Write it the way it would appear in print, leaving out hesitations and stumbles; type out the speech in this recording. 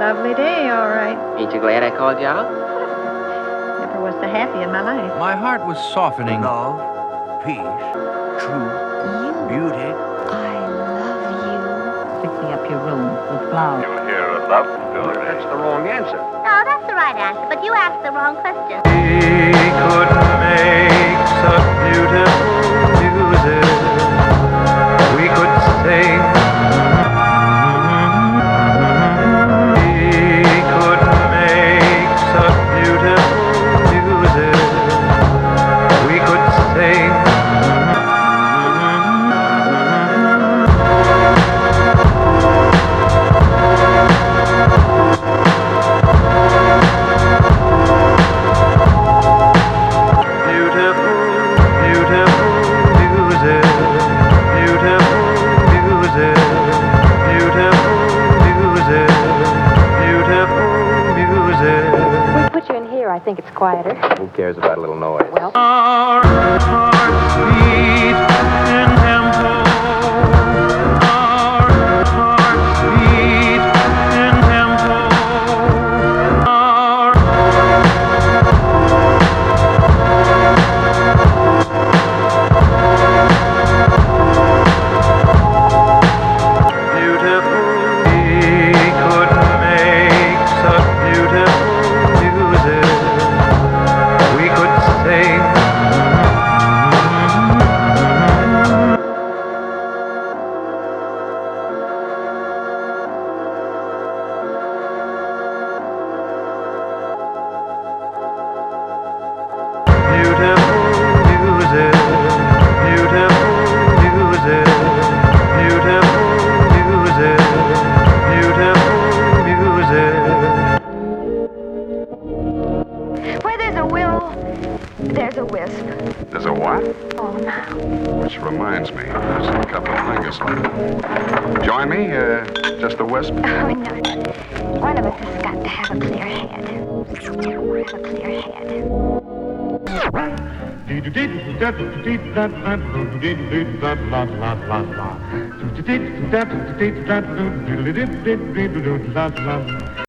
Lovely day, all right. Ain't you glad I called you out? Never was so happy in my life. My heart was softening. Love, peace, truth, beauty. I love Fixing up your room with flowers. You'll hear a love story. That's the wrong answer. No, that's the right answer, but you asked the wrong question. We could make such beautiful music. We could sing. We could make such beautiful music. We could sing. I think it's quieter. Who cares about a little noise? Well, Our hearts beat in tempo. Our hearts beat in tempo. Our beautiful. We could make such beautiful music. We could sing. Beautiful music, beautiful music, beautiful music, beautiful music. Where there's a will, there's a wisp. There's a what? Oh, now. Which reminds me, there's a couple of fingers left. Join me? Just a wisp? Oh, no. One of us has got to have a clear head. Have a clear head.